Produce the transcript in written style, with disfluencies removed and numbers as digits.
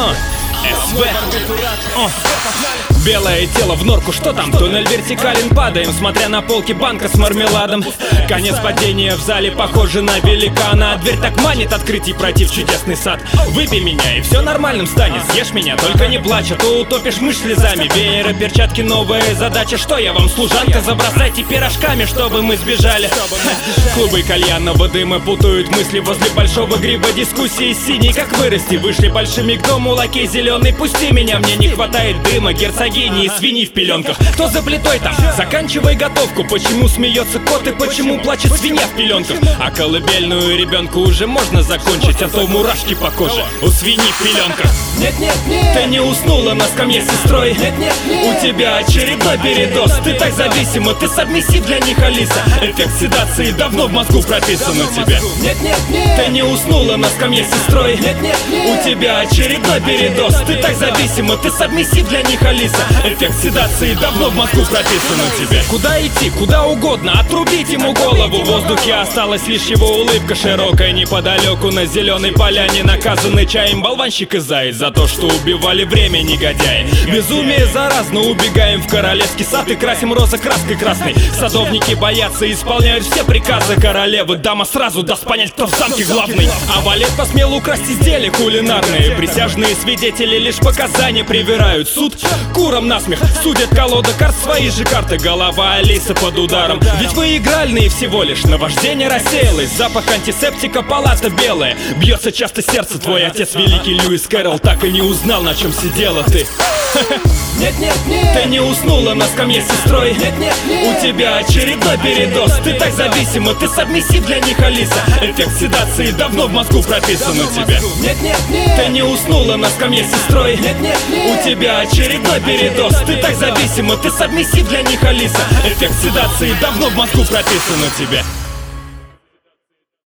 СВ. Белое тело в норку, что там? Туннель вертикален, падаем, смотря на полки банка с мармеладом. Конец падения в зале, похоже на великана. Дверь так манит открыть и пройти в чудесный сад. Выпей меня, и все нормальным станет. Съешь меня, только не плачь, а то утопишь мышь слезами. Вееры, перчатки, новая задача. Что я вам, служанка? Забросайте пирожками, чтобы мы сбежали. Клубы кальянного дыма путают мысли возле большого гриба. Дискуссии синей, как вырасти. Вышли большими к дому, лакей зеленый. Пусти меня, мне не хватает дыма. Герцогини и свиньи в пеленках. Кто за плитой там? Заканчивай готовку. Почему смеется кот и почему плачет свинья в пеленках? А колыбельную ребенку уже можно закончить, а то мурашки по коже у свиньи в пеленках. Нет, нет, нет, ты не уснула на скамье с сестрой. Нет, нет, нет, у тебя очередной передоз. Ты так зависима, ты сабмиссив для них, Алиса. Эффект седации давно в мозгу прописан у тебя. Нет, нет, нет, ты не уснула на скамье с сестрой. Нет, нет, нет, у тебя очередной передоз. Ты так зависима, ты сабмиссив для них, Алиса. Эффект седации давно в мозгу прописан у тебя. Куда идти, куда угодно, отрубить ему голову. В воздухе осталась лишь его улыбка широкая. Неподалеку на зеленой поляне наказанный чаем болванщик и заяц за то, что убивали время негодяи. Безумие заразно, убегаем в королевский сад и красим розы краской красной. Садовники боятся, исполняют все приказы королевы. Дама сразу даст понять, кто в замке главный. А валет посмел украсть изделия кулинарные. Присяжные свидетели лишь показания привирают. Суд курам насмех, судят колода карт, свои же карты. Голова Алисы под ударом. Ведь вы игральные всего лишь, наваждение рассеялось. Запах антисептика, палата белая. Бьется часто сердце, твой отец великий Льюис Кэрролл так и не узнал, на чем сидела ты. Нет, нет, нет, ты не уснула на скамье с сестрой. Нет, нет, нет, у тебя очередной передоз. Ты так зависима, ты сабмиссив для них, Алиса. Эффект седации давно в мозгу прописан у тебя. Нет, нет, нет, ты не уснула на скамье с сестрой. Нет, нет, нет, у тебя очередной передоз. Ты так зависима, ты сабмиссив для них, Алиса. Эффект седации давно в мозгу прописан у тебя.